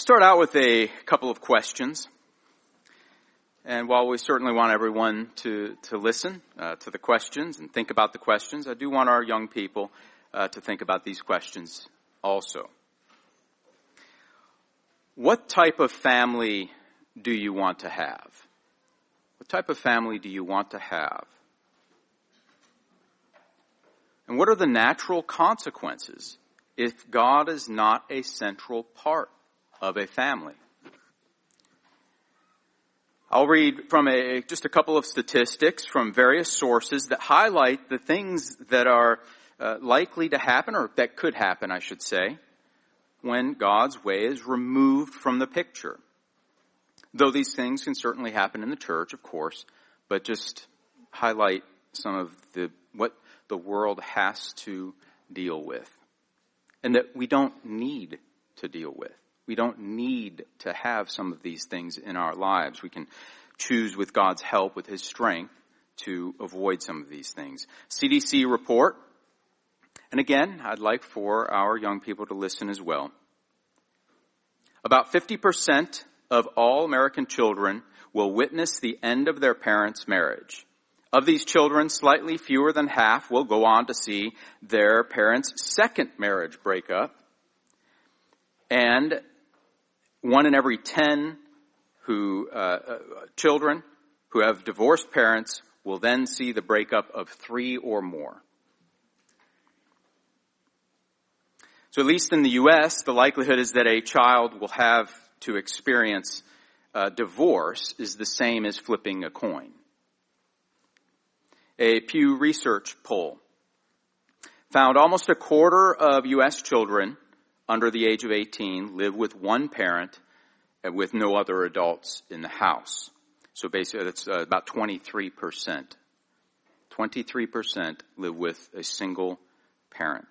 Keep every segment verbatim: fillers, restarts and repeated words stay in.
start out with a couple of questions. And while we certainly want everyone to, to listen uh, to the questions and think about the questions, I do want our young people uh, to think about these questions also. What type of family do you want to have? What type of family do you want to have? And what are the natural consequences if God is not a central part of a family? I'll read from a, just a couple of statistics from various sources that highlight the things that are uh, likely to happen, or that could happen, I should say, when God's way is removed from the picture. Though these things can certainly happen in the church, of course, but just highlight some of the what the world has to deal with, and that we don't need to deal with. We don't need to have some of these things in our lives. We can choose with God's help, with His strength, to avoid some of these things. C D C report, and again, I'd like for our young people to listen as well. About fifty percent of all American children will witness the end of their parents' marriage. Of these children, slightly fewer than half will go on to see their parents' second marriage break up. And one in every ten who uh, uh, children who have divorced parents will then see the breakup of three or more. So at least in the U S, the likelihood is that a child will have to experience uh, divorce is the same as flipping a coin. A Pew Research poll found almost a quarter of U S children under the age of eighteen live with one parent and with no other adults in the house. So basically that's uh, about twenty-three percent. twenty-three percent live with a single parent.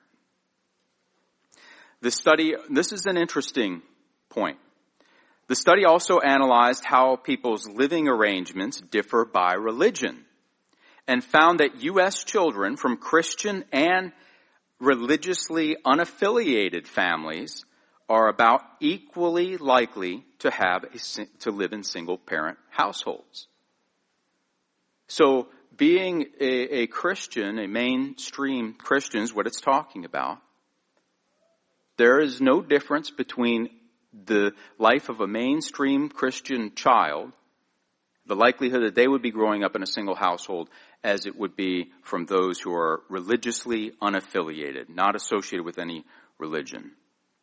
The study, this is an interesting point. The study also analyzed how people's living arrangements differ by religion and found that U S children from Christian and religiously unaffiliated families are about equally likely to have a, to live in single-parent households. So being a, a Christian, a mainstream Christian is what it's talking about. There is no difference between the life of a mainstream Christian child, the likelihood that they would be growing up in a single household, as it would be from those who are religiously unaffiliated, not associated with any religion.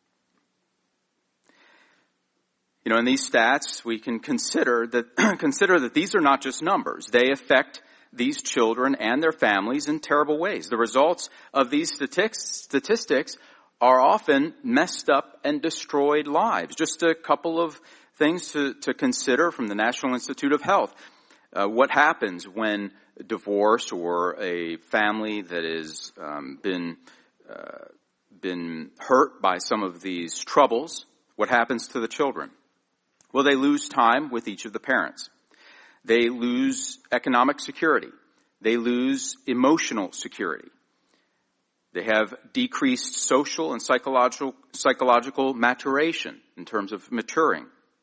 You know, in these stats, we can consider that consider that these are not just numbers. They affect these children and their families in terrible ways. The results of these statistics are often messed up and destroyed lives. Just a couple of things to, to consider from the National Institute of Health. Uh, what happens when divorce or a family that has um, been uh, been hurt by some of these troubles, what happens to the children? Well, they lose time with each of the parents. They lose economic security. They lose emotional security. They have decreased social and psychological psychological maturation in terms of maturing.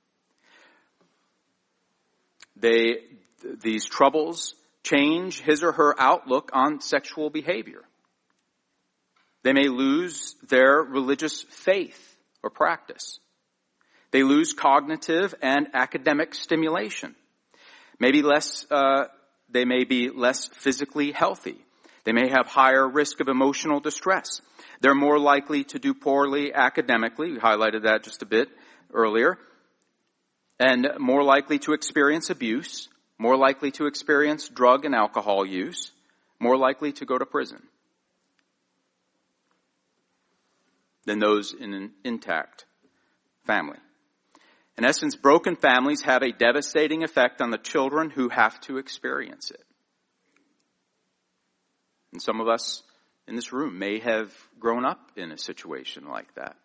They these troubles change his or her outlook on sexual behavior. They may lose their religious faith or practice. They lose cognitive and academic stimulation. Maybe less, uh, they may be less physically healthy. They may have higher risk of emotional distress. They're more likely to do poorly academically. We highlighted that just a bit earlier. And more likely to experience abuse, more likely to experience drug and alcohol use, more likely to go to prison than those in an intact family. In essence, broken families have a devastating effect on the children who have to experience it. And some of us in this room may have grown up in a situation like that.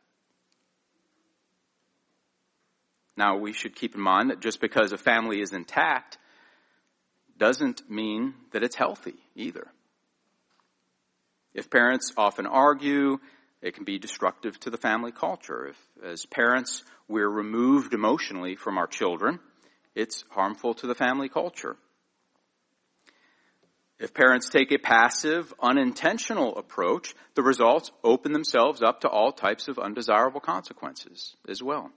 Now, we should keep in mind that just because a family is intact doesn't mean that it's healthy either. If parents often argue, it can be destructive to the family culture. If, as parents, we're removed emotionally from our children, it's harmful to the family culture. If parents take a passive, unintentional approach, the results open themselves up to all types of undesirable consequences as well.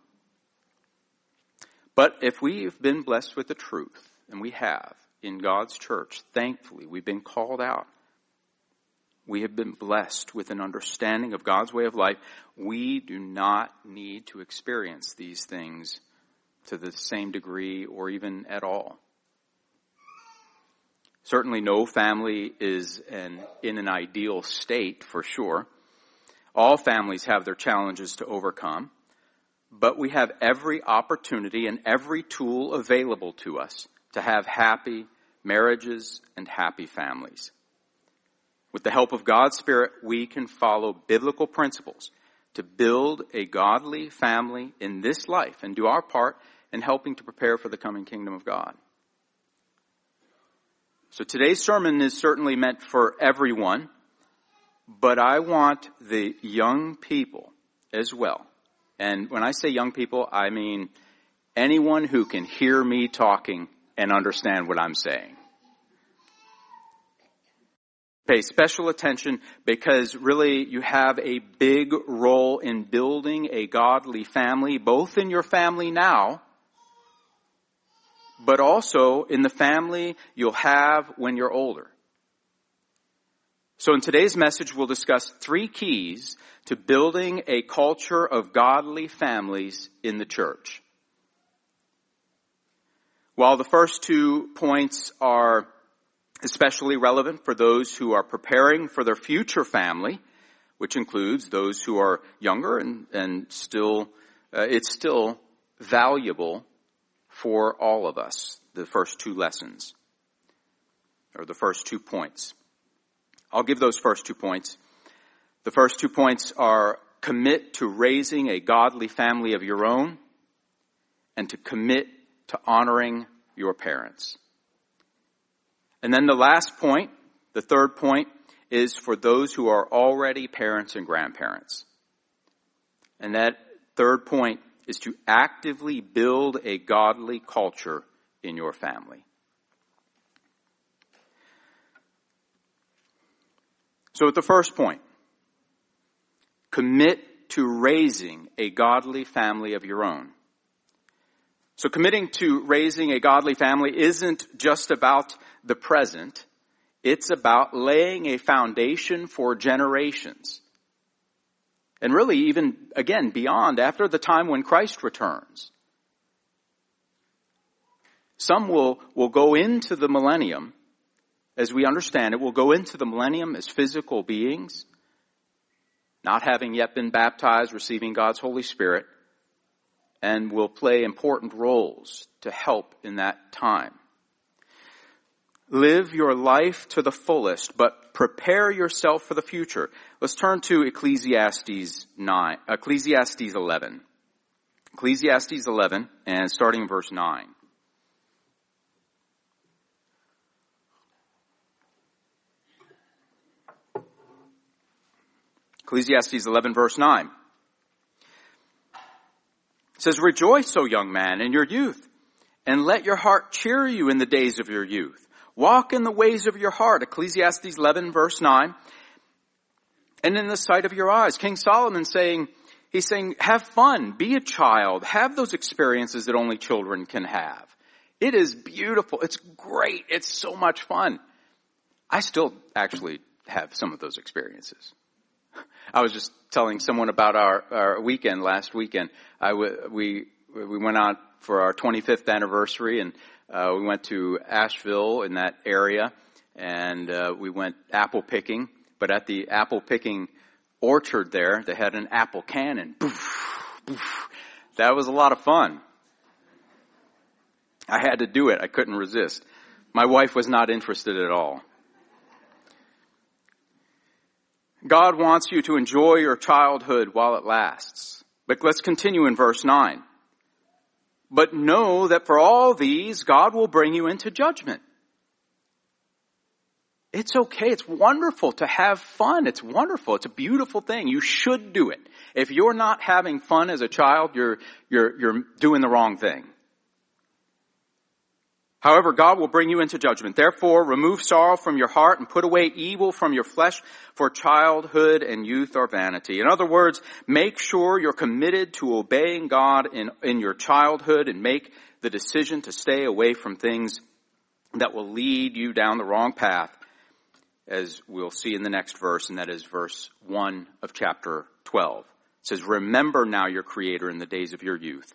But if we've been blessed with the truth, and we have in God's church, thankfully, we've been called out. We have been blessed with an understanding of God's way of life. We do not need to experience these things to the same degree or even at all. Certainly no family is an, in an ideal state, for sure. All families have their challenges to overcome, but we have every opportunity and every tool available to us to have happy marriages and happy families. With the help of God's Spirit, we can follow biblical principles to build a godly family in this life and do our part in helping to prepare for the coming kingdom of God. So today's sermon is certainly meant for everyone, but I want the young people as well. And when I say young people, I mean anyone who can hear me talking and understand what I'm saying. Pay special attention because really you have a big role in building a godly family, both in your family now, but also in the family you'll have when you're older. So in today's message, we'll discuss three keys to building a culture of godly families in the church. While the first two points are especially relevant for those who are preparing for their future family, which includes those who are younger and, and still, uh, it's still valuable for all of us, the first two lessons, or the first two points. I'll give those first two points. The first two points are commit to raising a godly family of your own and to commit to honoring your parents. And then the last point, the third point, is for those who are already parents and grandparents. And that third point is to actively build a godly culture in your family. So at the first point, commit to raising a godly family of your own. So committing to raising a godly family isn't just about the present. It's about laying a foundation for generations. And really even, again, beyond, after the time when Christ returns. Some will, will go into the millennium, as we understand it, will go into the millennium as physical beings, not having yet been baptized, receiving God's Holy Spirit, and will play important roles to help in that time. Live your life to the fullest, but prepare yourself for the future. Let's turn to Ecclesiastes nine, Ecclesiastes eleven. Ecclesiastes eleven, and starting in verse nine. Ecclesiastes eleven, verse nine. It says, "Rejoice, O young man, in your youth, and let your heart cheer you in the days of your youth. Walk in the ways of your heart." Ecclesiastes eleven, verse nine. "And in the sight of your eyes." King Solomon saying, he's saying, have fun, be a child, have those experiences that only children can have. It is beautiful. It's great. It's so much fun. I still actually have some of those experiences. I was just telling someone about our, our weekend last weekend. I w- we we went out for our twenty-fifth anniversary, and uh, we went to Asheville in that area, and uh, we went apple picking. But at the apple picking orchard there, they had an apple cannon. Boof, boof. That was a lot of fun. I had to do it. I couldn't resist. My wife was not interested at all. God wants you to enjoy your childhood while it lasts. But let's continue in verse nine. "But know that for all these, God will bring you into judgment." It's okay. It's wonderful to have fun. It's wonderful. It's a beautiful thing. You should do it. If you're not having fun as a child, you're, you're, you're doing the wrong thing. However, God will bring you into judgment. Therefore, remove sorrow from your heart and put away evil from your flesh, for childhood and youth are vanity. In other words, make sure you're committed to obeying God in, in your childhood and make the decision to stay away from things that will lead you down the wrong path, as we'll see in the next verse, and that is verse one of chapter twelve. It says, remember now your Creator in the days of your youth,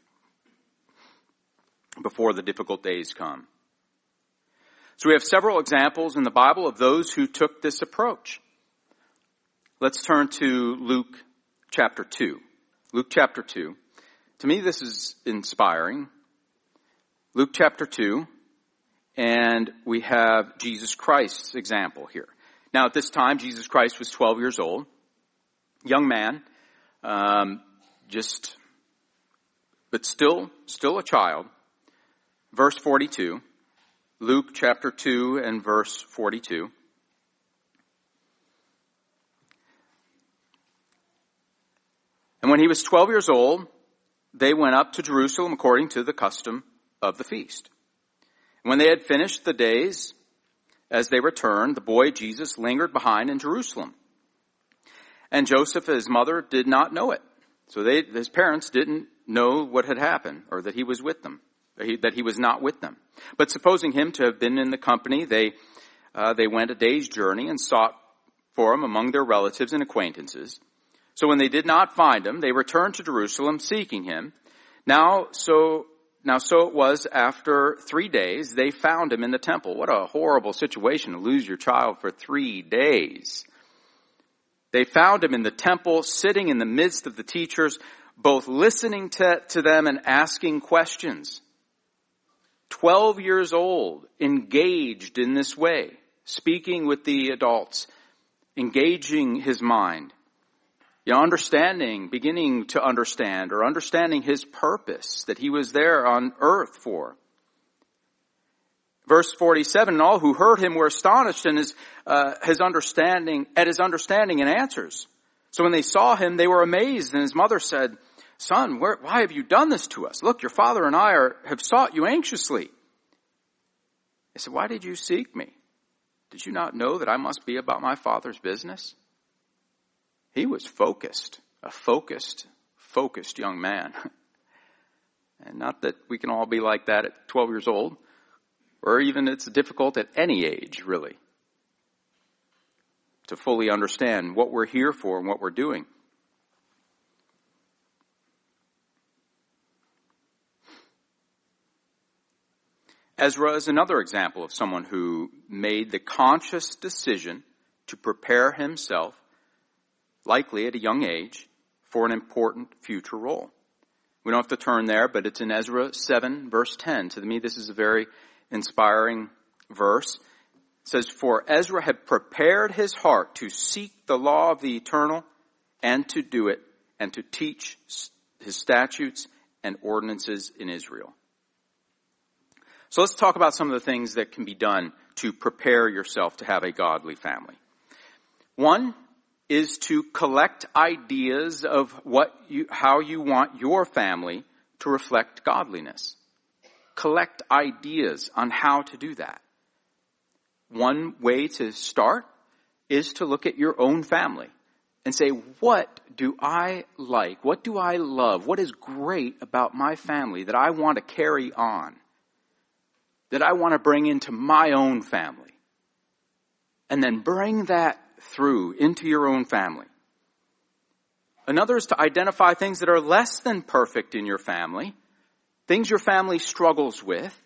before the difficult days come. So we have several examples in the Bible of those who took this approach. Let's turn to Luke chapter two. Luke chapter two. To me, this is inspiring. Luke chapter two, and we have Jesus Christ's example here. Now, at this time, Jesus Christ was twelve years old, young man, um, just, but still, still a child. Verse forty-two. Luke chapter two and verse forty-two. And when he was twelve years old, they went up to Jerusalem according to the custom of the feast. And when they had finished the days, as they returned, the boy Jesus lingered behind in Jerusalem. And Joseph, his mother, did not know it. So they, his parents didn't know what had happened, or that he was with them. That he was not with them. But supposing him to have been in the company, they uh, they went a day's journey and sought for him among their relatives and acquaintances. So when they did not find him, they returned to Jerusalem seeking him. Now so now so it was after three days they found him in the temple. What a horrible situation to lose your child for three days. They found him in the temple, sitting in the midst of the teachers, both listening to, to them and asking questions. Twelve years old, engaged in this way, speaking with the adults, engaging his mind, you know, understanding, beginning to understand, or understanding his purpose that he was there on earth for. Verse forty-seven, and all who heard him were astonished in his, uh, his understanding, at his understanding and answers. So when they saw him, they were amazed, and his mother said, Son, where, why have you done this to us? Look, your father and I are, have sought you anxiously. He said, why did you seek me? Did you not know that I must be about my Father's business? He was focused, a focused, focused young man. And not that we can all be like that at twelve years old, or even it's difficult at any age, really, to fully understand what we're here for and what we're doing. Ezra is another example of someone who made the conscious decision to prepare himself, likely at a young age, for an important future role. We don't have to turn there, but it's in Ezra seven, verse ten. To me, this is a very inspiring verse. It says, For Ezra had prepared his heart to seek the law of the eternal and to do it, and to teach his statutes and ordinances in Israel. So let's talk about some of the things that can be done to prepare yourself to have a godly family. One is to collect ideas of what you, how you want your family to reflect godliness. Collect ideas on how to do that. One way to start is to look at your own family and say, what do I like? What do I love? What is great about my family that I want to carry on? That I want to bring into my own family. And then bring that through into your own family. Another is to identify things that are less than perfect in your family. Things your family struggles with.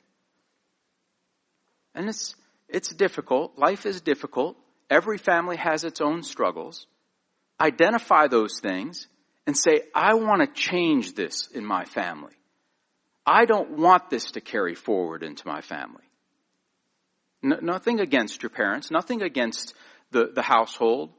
And it's, it's difficult. Life is difficult. Every family has its own struggles. Identify those things and say, I want to change this in my family. I don't want this to carry forward into my family. No, nothing against your parents, nothing against the, the household,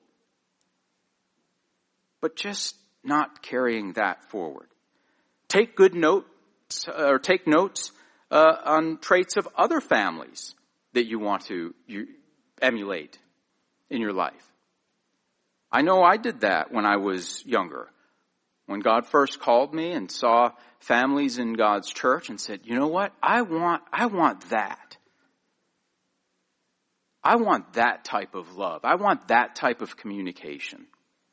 but just not carrying that forward. Take good notes, or take notes uh, on traits of other families that you want to you emulate in your life. I know I did that when I was younger. When God first called me and saw families in God's church and said, you know what? I want, I want that. I want that type of love. I want that type of communication.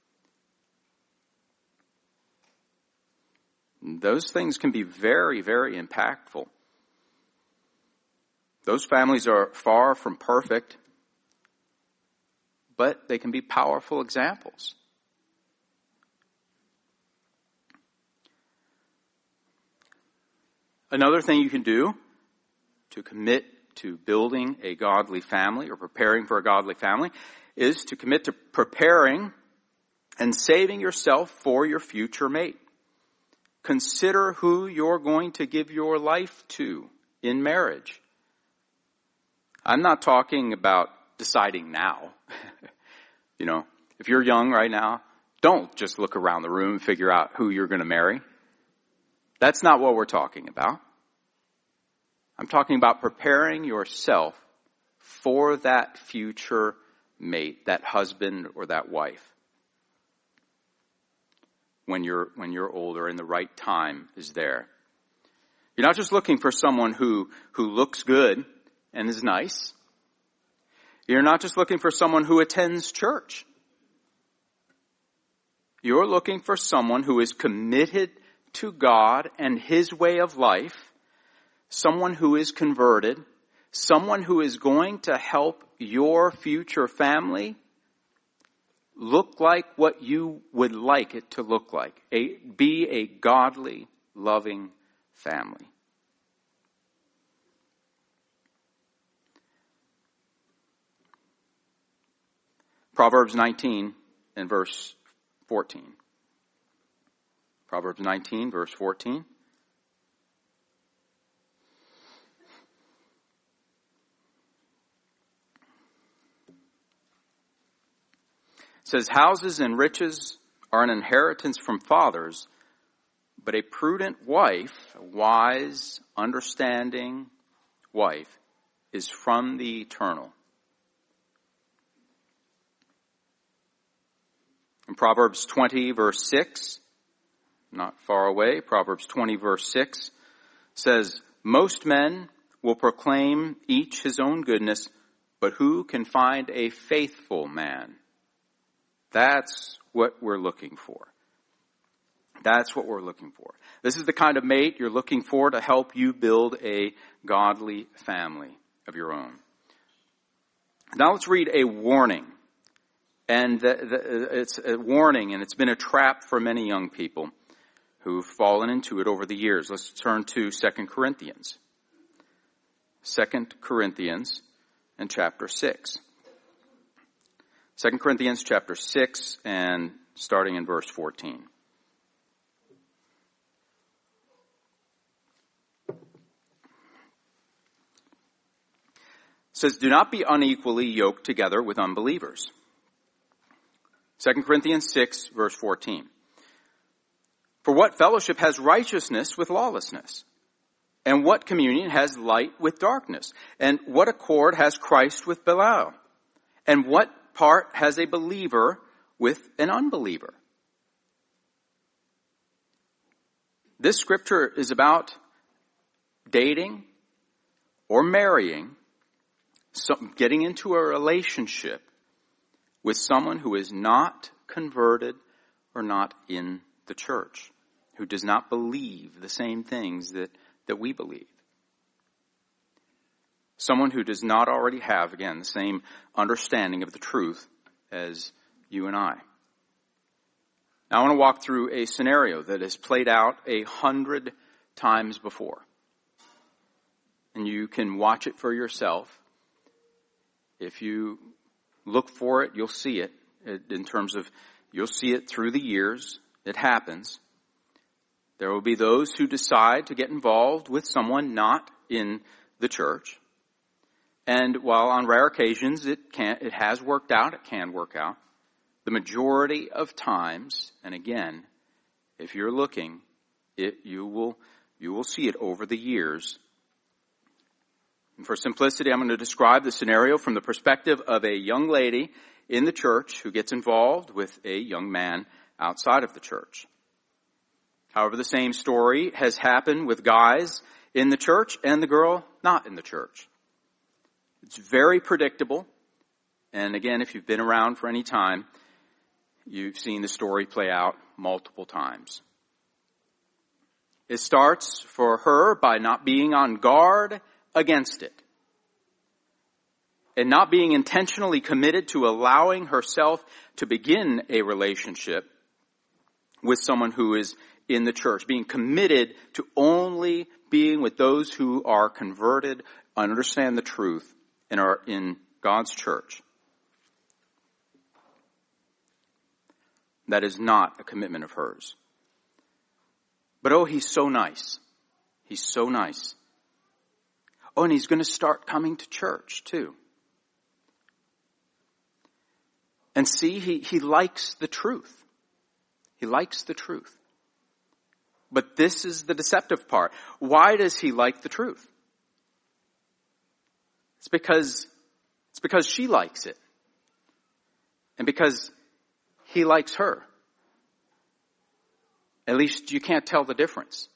Those things can be very, very impactful. Those families are far from perfect, but they can be powerful examples. Another thing you can do to commit to building a godly family or preparing for a godly family is to commit to preparing and saving yourself for your future mate. Consider who you're going to give your life to in marriage. I'm not talking about deciding now. You know, if you're young right now, don't just look around the room and figure out who you're going to marry. That's not what we're talking about. I'm talking about preparing yourself for that future mate, that husband or that wife. When you're, when you're older and the right time is there. You're not just looking for someone who, who looks good and is nice. You're not just looking for someone who attends church. You're looking for someone who is committed to God and His way of life, someone who is converted, someone who is going to help your future family look like what you would like it to look like. A, be a godly, loving family. Proverbs nineteen and verse fourteen. Proverbs nineteen, verse fourteen. It says, houses and riches are an inheritance from fathers, but a prudent wife, a wise, understanding wife, is from the eternal. In Proverbs twenty, verse six, not far away, Proverbs twenty, verse six, says, most men will proclaim each his own goodness, but who can find a faithful man? That's what we're looking for. That's what we're looking for. This is the kind of mate you're looking for to help you build a godly family of your own. Now let's read a warning. And the, the, it's a warning, and it's been a trap for many young people who've fallen into it over the years. Let's turn to Second Corinthians. Second Corinthians and chapter six. Second Corinthians chapter six and starting in verse fourteen. It says, do not be unequally yoked together with unbelievers. Second Corinthians six, verse fourteen. For what fellowship has righteousness with lawlessness? And what communion has light with darkness? And what accord has Christ with Belial? And what part has a believer with an unbeliever? This scripture is about dating or marrying, some, getting into a relationship with someone who is not converted or not in the church, who does not believe the same things that, that we believe. Someone who does not already have, again, the same understanding of the truth as you and I. Now I want to walk through a scenario that has played out a hundred times before. And you can watch it for yourself. If you look for it, you'll see it in terms of, you'll see it through the years. It happens. There will be those who decide to get involved with someone not in the church. And while on rare occasions it can, it has worked out, it can work out, the majority of times, and again, if you're looking, it, you will, you will see it over the years. And for simplicity, I'm going to describe the scenario from the perspective of a young lady in the church who gets involved with a young man outside of the church. However, the same story has happened with guys in the church and the girl not in the church. It's very predictable. And again, if you've been around for any time, you've seen the story play out multiple times. It starts for her by not being on guard against it, and not being intentionally committed to allowing herself to begin a relationship with someone who is in the church, being committed to only being with those who are converted, understand the truth, and are in God's church. That is not a commitment of hers. But oh, he's so nice. He's so nice. Oh, and he's going to start coming to church too. And see, he, he likes the truth. He likes the truth. But this is the deceptive part. Why does he like the truth? It's because, it's because she likes it. And because he likes her. At least you can't tell the difference.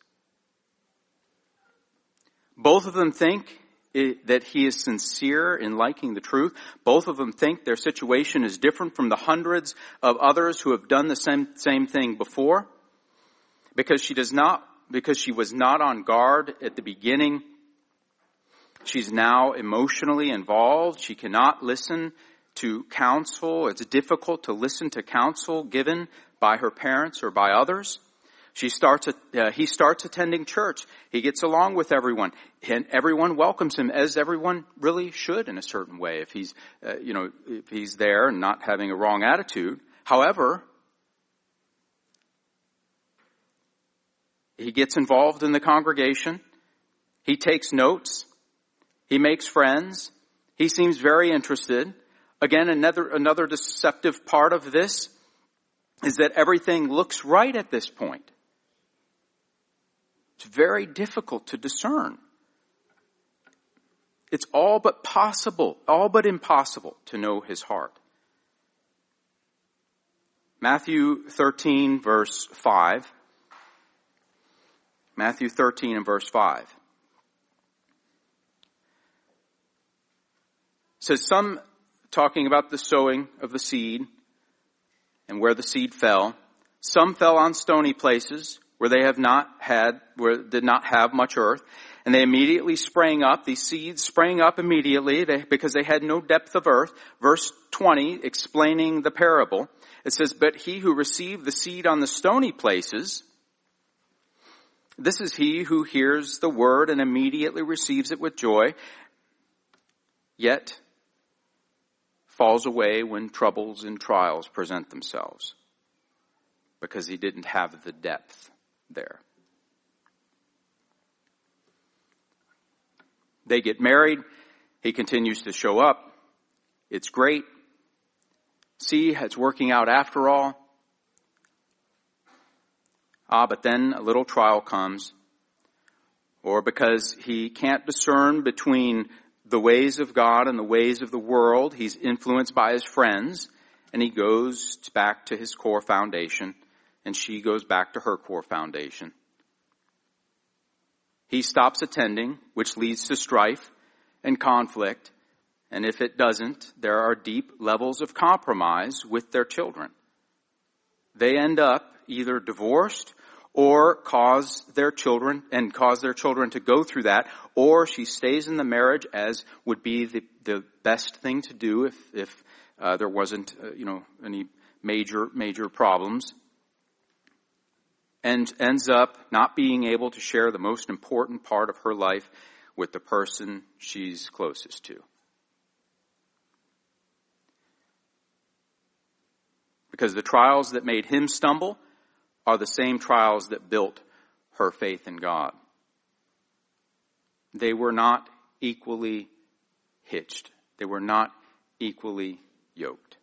Both of them think it, that he is sincere in liking the truth. Both of them think their situation is different from the hundreds of others who have done the same, same thing before. Because she does not, because she was not on guard at the beginning, she's now emotionally involved. She cannot listen to counsel. It's difficult to listen to counsel given by her parents or by others. She starts, uh, he starts attending church. He gets along with everyone, and everyone welcomes him, as everyone really should in a certain way, if he's, uh, you know, if he's there and not having a wrong attitude. However, he gets involved in the congregation. He takes notes. He makes friends. He seems very interested. Again, another, another deceptive part of this is that everything looks right at this point. It's very difficult to discern. It's all but possible, all but impossible to know his heart. Matthew thirteen, verse five. Matthew thirteen and verse five. Says some, talking about the sowing of the seed and where the seed fell. Some fell on stony places where they have not had, where did not have much earth, and they immediately sprang up. These seeds sprang up immediately they, because they had no depth of earth. Verse twenty, explaining the parable, it says, "But he who received the seed on the stony places, this is he who hears the word and immediately receives it with joy, yet falls away when troubles and trials present themselves," because he didn't have the depth there. They get married. He continues to show up. It's great. See, it's working out after all. Ah, but then a little trial comes. Or because he can't discern between the ways of God and the ways of the world, he's influenced by his friends, and he goes back to his core foundation, and she goes back to her core foundation. He stops attending, which leads to strife and conflict, and if it doesn't, there are deep levels of compromise with their children. They end up either divorced or cause their children and cause their children to go through that, or she stays in the marriage, as would be the, the best thing to do if, if uh, there wasn't, uh, you know, any major, major problems, and ends up not being able to share the most important part of her life with the person she's closest to. Because the trials that made him stumble are the same trials that built her faith in God. They were not equally hitched. They were not equally yoked.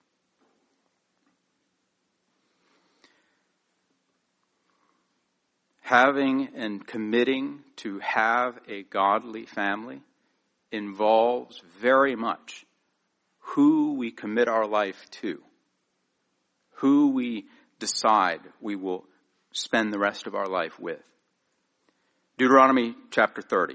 Having and committing to have a godly family involves very much who we commit our life to, who we decide we will spend the rest of our life with. Deuteronomy chapter thirty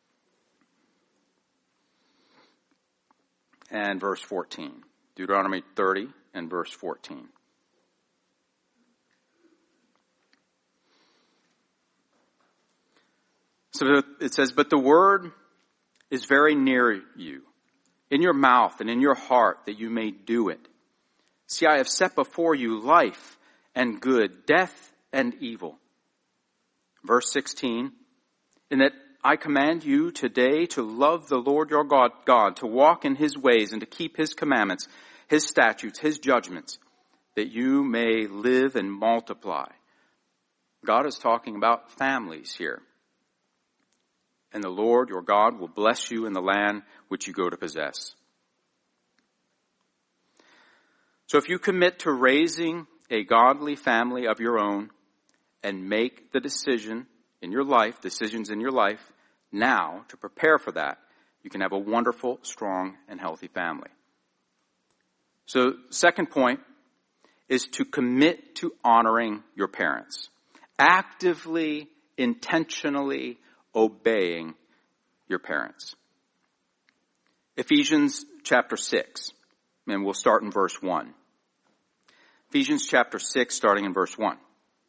and verse fourteen. Deuteronomy thirty and verse fourteen. So it says, "But the word is very near you, in your mouth and in your heart, that you may do it. See, I have set before you life and good, death and evil." Verse sixteen, "In that I command you today to love the Lord your God, God, to walk in his ways and to keep his commandments, his statutes, his judgments, that you may live and multiply." God is talking about families here. "And the Lord your God will bless you in the land which you go to possess." So if you commit to raising a godly family of your own and make the decision in your life, decisions in your life now to prepare for that, you can have a wonderful, strong, and healthy family. So second point is to commit to honoring your parents. Actively, intentionally obeying your parents. Ephesians chapter six, and we'll start in verse one. Ephesians chapter six, starting in verse one.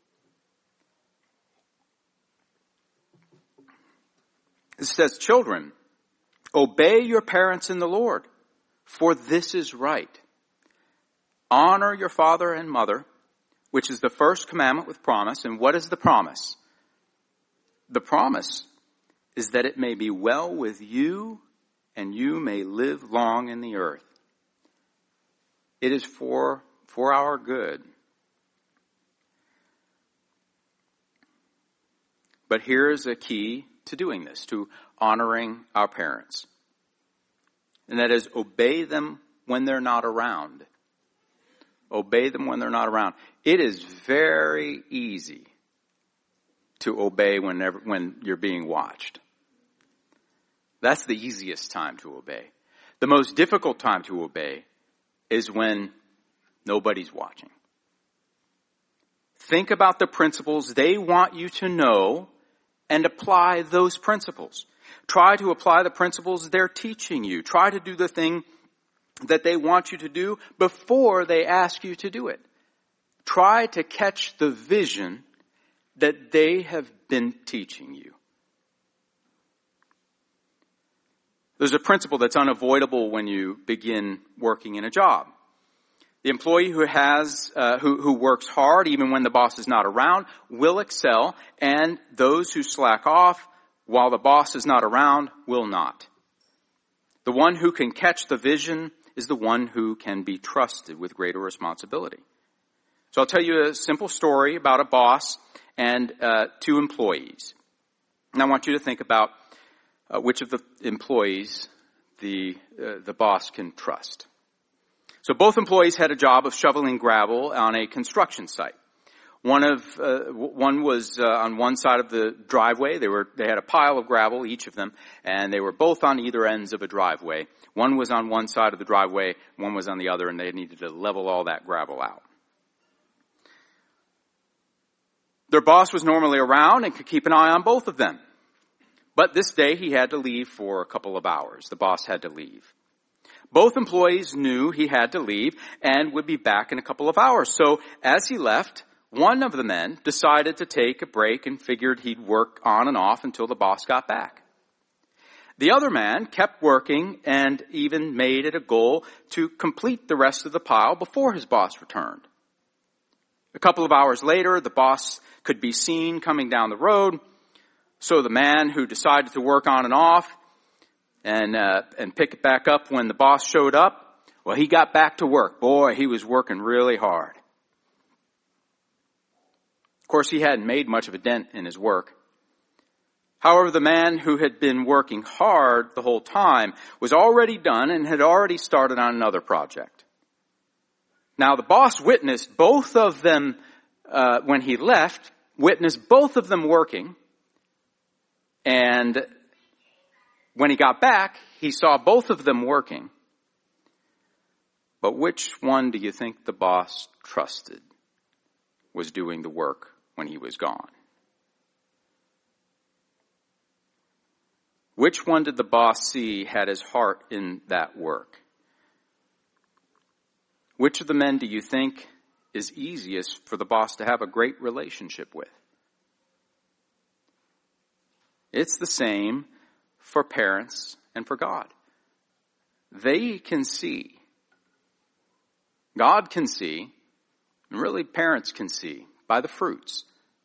It says, "Children, obey your parents in the Lord, for this is right. Honor your father and mother, which is the first commandment with promise." And what is the promise? The promise is that it may be well with you and you may live long in the earth. It is for, for our good. But here is a key to doing this, to honoring our parents. And that is, obey them when they're not around. Obey them when they're not around. It is very easy to obey whenever, when you're being watched. That's the easiest time to obey. The most difficult time to obey is when nobody's watching. Think about the principles they want you to know and apply those principles. Try to apply the principles they're teaching you. Try to do the thing that they want you to do before they ask you to do it. Try to catch the vision that they have been teaching you. There's a principle that's unavoidable when you begin working in a job. The employee who has, uh, who, who works hard, even when the boss is not around, will excel, and those who slack off while the boss is not around will not. The one who can catch the vision is the one who can be trusted with greater responsibility. So I'll tell you a simple story about a boss and uh, two employees. And I want you to think about uh, which of the employees the uh, the boss can trust. So both employees had a job of shoveling gravel on a construction site. One of uh, one was uh, on one side of the driveway. They were they had a pile of gravel, each of them, and they were both on either ends of a driveway. One was on one side of the driveway, one was on the other, and they needed to level all that gravel out. Their boss was normally around and could keep an eye on both of them. But this day he had to leave for a couple of hours. The boss had to leave. Both employees knew he had to leave and would be back in a couple of hours. So as he left, one of the men decided to take a break and figured he'd work on and off until the boss got back. The other man kept working and even made it a goal to complete the rest of the pile before his boss returned. A couple of hours later, the boss could be seen coming down the road. So the man who decided to work on and off and uh, and pick it back up when the boss showed up, well, he got back to work. Boy, he was working really hard. Of course, he hadn't made much of a dent in his work. However, the man who had been working hard the whole time was already done and had already started on another project. Now, the boss witnessed both of them, uh, when he left, witnessed both of them working, and when he got back, he saw both of them working. But which one do you think the boss trusted was doing the work when he was gone? Which one did the boss see had his heart in that work? Which of the men do you think is easiest for the boss to have a great relationship with? It's the same for parents and for God. They can see. God can see, and really parents can see, by the fruits.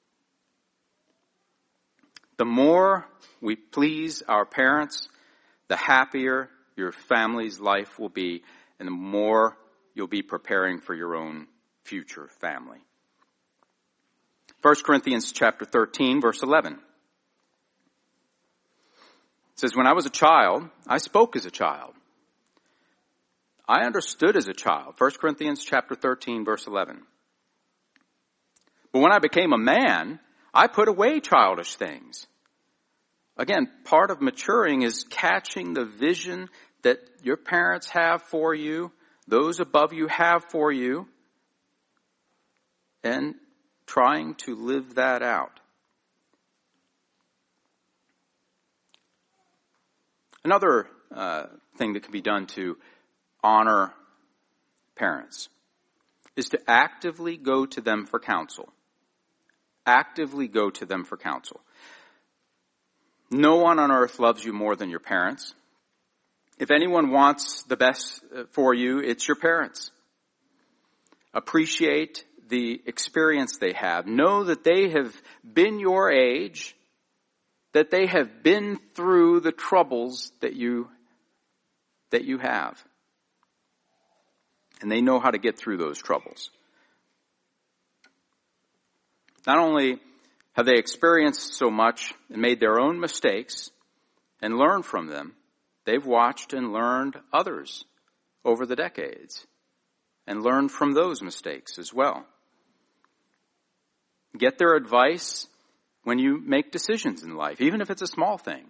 The more we please our parents, the happier your family's life will be, and the more you'll be preparing for your own future family. First Corinthians chapter thirteen, verse eleven. It says, when I was a child, I spoke as a child. I understood as a child. First Corinthians chapter thirteen, verse eleven. But when I became a man, I put away childish things. Again, part of maturing is catching the vision that your parents have for you, those above you have for you, and trying to live that out. Another uh, thing that can be done to honor parents is to actively go to them for counsel. Actively go to them for counsel. No one on earth loves you more than your parents. If anyone wants the best for you, it's your parents. Appreciate the experience they have. Know that they have been your age, that they have been through the troubles that you, that you have. And they know how to get through those troubles. Not only have they experienced so much and made their own mistakes and learned from them, they've watched and learned others over the decades and learned from those mistakes as well. Get their advice when you make decisions in life, even if it's a small thing.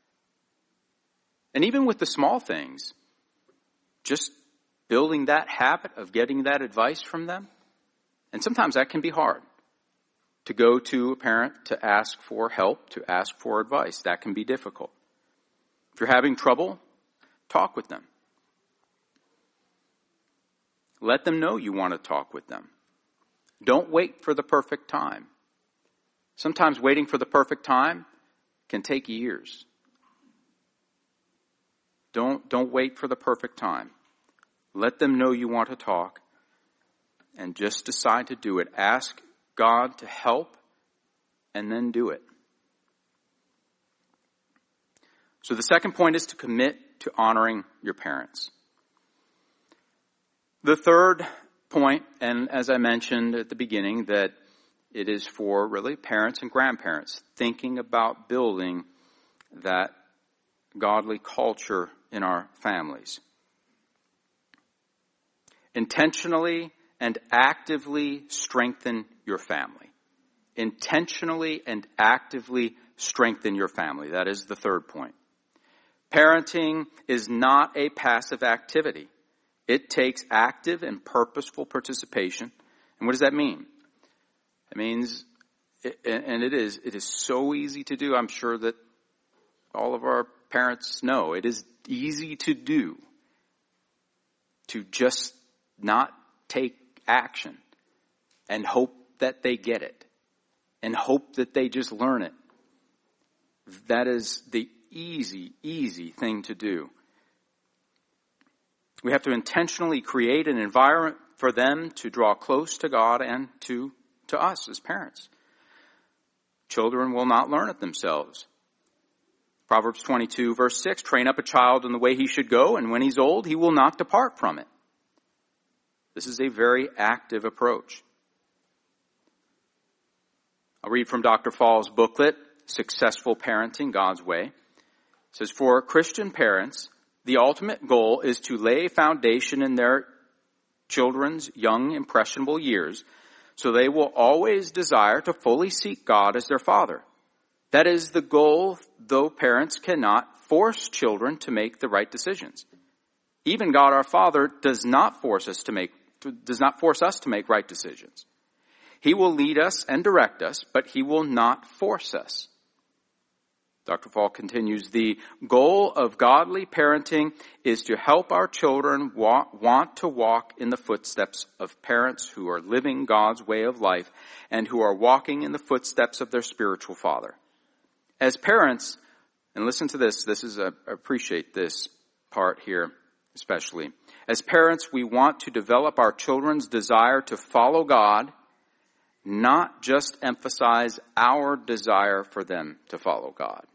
And even with the small things, just building that habit of getting that advice from them. And sometimes that can be hard. To go to a parent to ask for help, to ask for advice. That can be difficult. If you're having trouble, talk with them. Let them know you want to talk with them. Don't wait for the perfect time. Sometimes waiting for the perfect time can take years. Don't, don't wait for the perfect time. Let them know you want to talk and just decide to do it. Ask God to help and then do it. So the second point is to commit to honoring your parents. The third point, and as I mentioned at the beginning, that it is for really parents and grandparents thinking about building that godly culture in our families. Intentionally and actively strengthen your family. Intentionally and actively strengthen your family. That is the third point. Parenting is not a passive activity. It takes active and purposeful participation. And what does that mean? It means, and it is, it is so easy to do. I'm sure that all of our parents know it is easy to do. To just not take action and hope that they get it and hope that they just learn it. That is the easy, easy thing to do. We have to intentionally create an environment for them to draw close to God and to, to us as parents. Children will not learn it themselves. Proverbs twenty-two, verse six, train up a child in the way he should go, and when he's old, he will not depart from it. This is a very active approach. I'll read from Doctor Fall's booklet, Successful Parenting, God's Way. It says, for Christian parents, the ultimate goal is to lay a foundation in their children's young, impressionable years, so they will always desire to fully seek God as their Father. That is the goal, though parents cannot force children to make the right decisions. Even God our Father does not force us to make, does not force us to make right decisions. He will lead us and direct us, but he will not force us. Doctor Fall continues, the goal of godly parenting is to help our children wa- want to walk in the footsteps of parents who are living God's way of life and who are walking in the footsteps of their spiritual father. As parents, and listen to this, this is, a, I appreciate this part here especially. As parents, we want to develop our children's desire to follow God, not just emphasize our desire for them to follow God.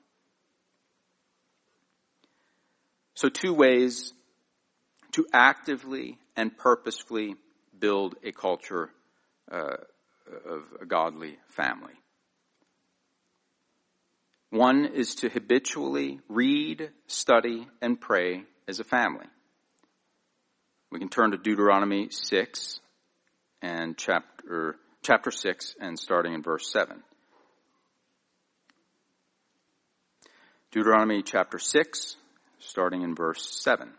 So two ways to actively and purposefully build a culture uh, of a godly family. One is to habitually read, study, and pray as a family. We can turn to Deuteronomy six and chapter chapter six and starting in verse seven. Deuteronomy chapter six, starting in verse seven.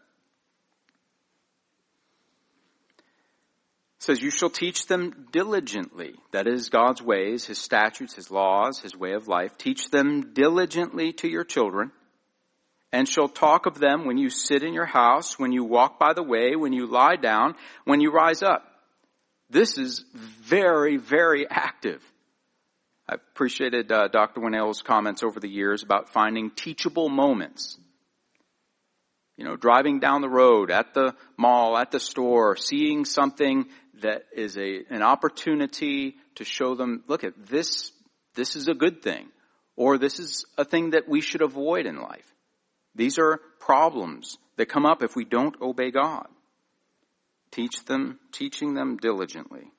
It says, you shall teach them diligently. That is God's ways, his statutes, his laws, his way of life. Teach them diligently to your children, and shall talk of them when you sit in your house, when you walk by the way, when you lie down, when you rise up. This is very, very active. I've appreciated uh, Doctor Winnell's comments over the years about finding teachable moments. You know, driving down the road, at the mall, at the store, seeing something that is a an opportunity to show them, look at this, this is a good thing, or this is a thing that we should avoid in life. These are problems that come up if we don't obey God. Teach them, teaching them diligently.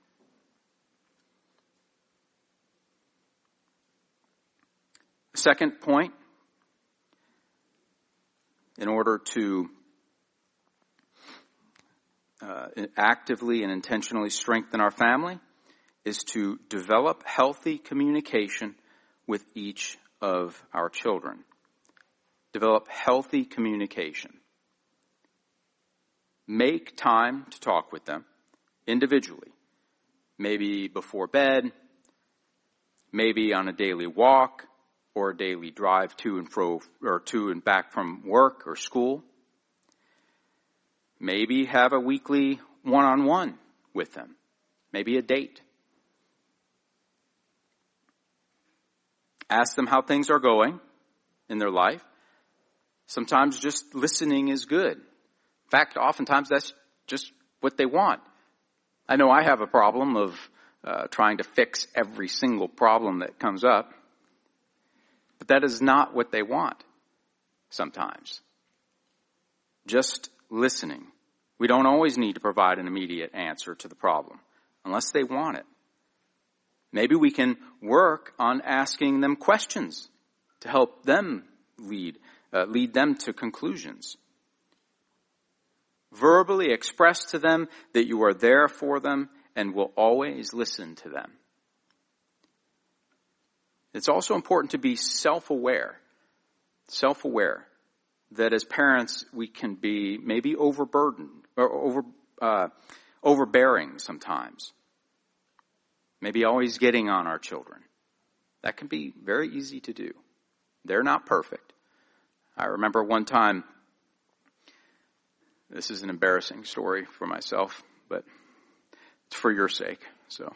Second point, in order to uh, actively and intentionally strengthen our family, is to develop healthy communication with each of our children. Develop healthy communication. Make time to talk with them individually. Maybe before bed, maybe on a daily walk, or a daily drive to and fro, or to and back from work or school. Maybe have a weekly one-on-one with them. Maybe a date. Ask them how things are going in their life. Sometimes just listening is good. In fact, oftentimes that's just what they want. I know I have a problem of uh, trying to fix every single problem that comes up. But that is not what they want sometimes. Just listening. We don't always need to provide an immediate answer to the problem unless they want it. Maybe we can work on asking them questions to help them lead, uh, lead them to conclusions. Verbally express to them that you are there for them and will always listen to them. It's also important to be self-aware, self-aware that as parents we can be maybe overburdened or over, uh, overbearing sometimes. Maybe always getting on our children. That can be very easy to do. They're not perfect. I remember one time, this is an embarrassing story for myself, but it's for your sake, so.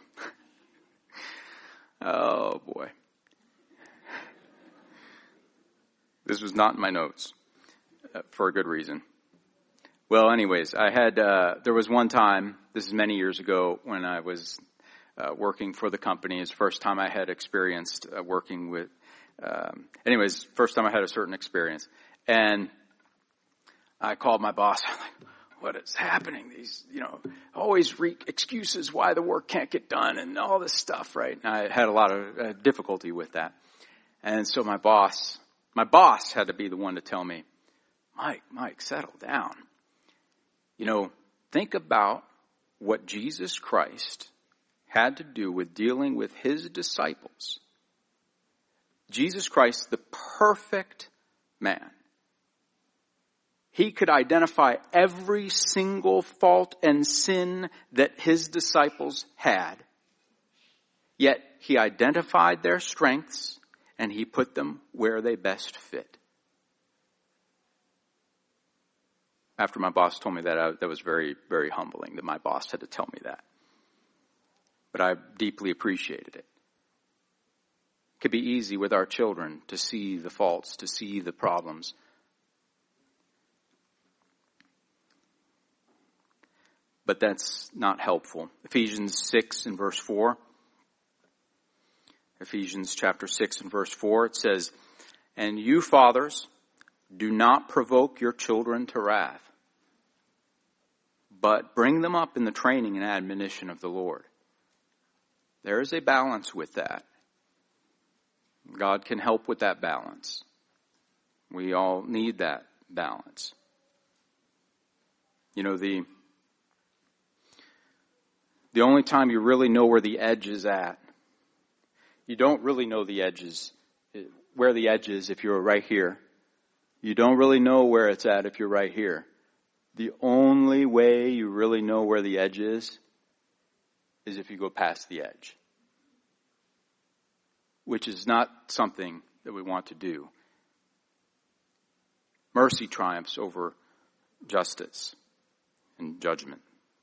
Oh boy. This was not in my notes, uh, for a good reason. Well, anyways, I had, uh, there was one time, this is many years ago, when I was uh, working for the company. It's the first time I had experienced uh, working with, um, anyways, first time I had a certain experience. And I called my boss. I'm like, what is happening? These, you know, always re- excuses why the work can't get done and all this stuff, right? And I had a lot of uh, difficulty with that. And so my boss... My boss had to be the one to tell me, Mike, Mike, settle down. You know, think about what Jesus Christ had to do with dealing with his disciples. Jesus Christ, the perfect man, He could identify every single fault and sin that his disciples had. Yet he identified their strengths and he put them where they best fit. After my boss told me that, I, that was very, very humbling that my boss had to tell me that. But I deeply appreciated it. It could be easy with our children to see the faults, to see the problems. But that's not helpful. Ephesians six and verse four. Ephesians chapter six and verse four, it says, "And you fathers, do not provoke your children to wrath, but bring them up in the training and admonition of the Lord." There is a balance with that. God can help with that balance. We all need that balance. You know, the the only time you really know where the edge is at, you don't really know the edges, where the edge is if you're right here. You don't really know where it's at if you're right here. The only way you really know where the edge is, is if you go past the edge. Which is not something that we want to do. Mercy triumphs over justice and judgment.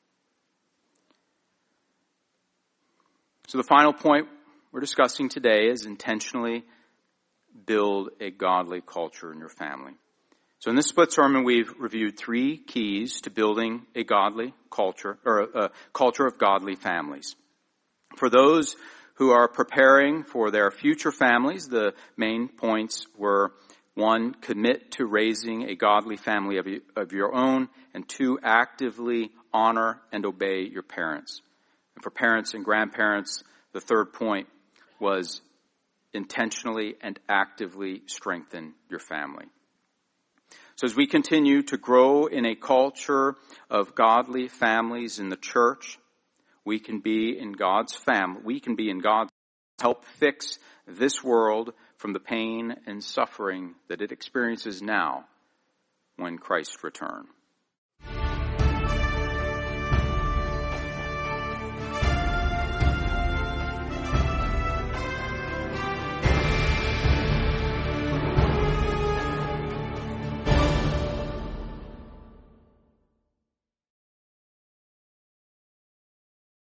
So the final point we're discussing today is intentionally build a godly culture in your family. So in this split sermon, we've reviewed three keys to building a godly culture, or a culture of godly families. For those who are preparing for their future families, the main points were, one, commit to raising a godly family of, of your own, and two, actively honor and obey your parents. And for parents and grandparents, the third point was intentionally and actively strengthen your family. So as we continue to grow in a culture of godly families in the church, we can be in God's family. We can be in God's help fix this world from the pain and suffering that it experiences now when Christ returns.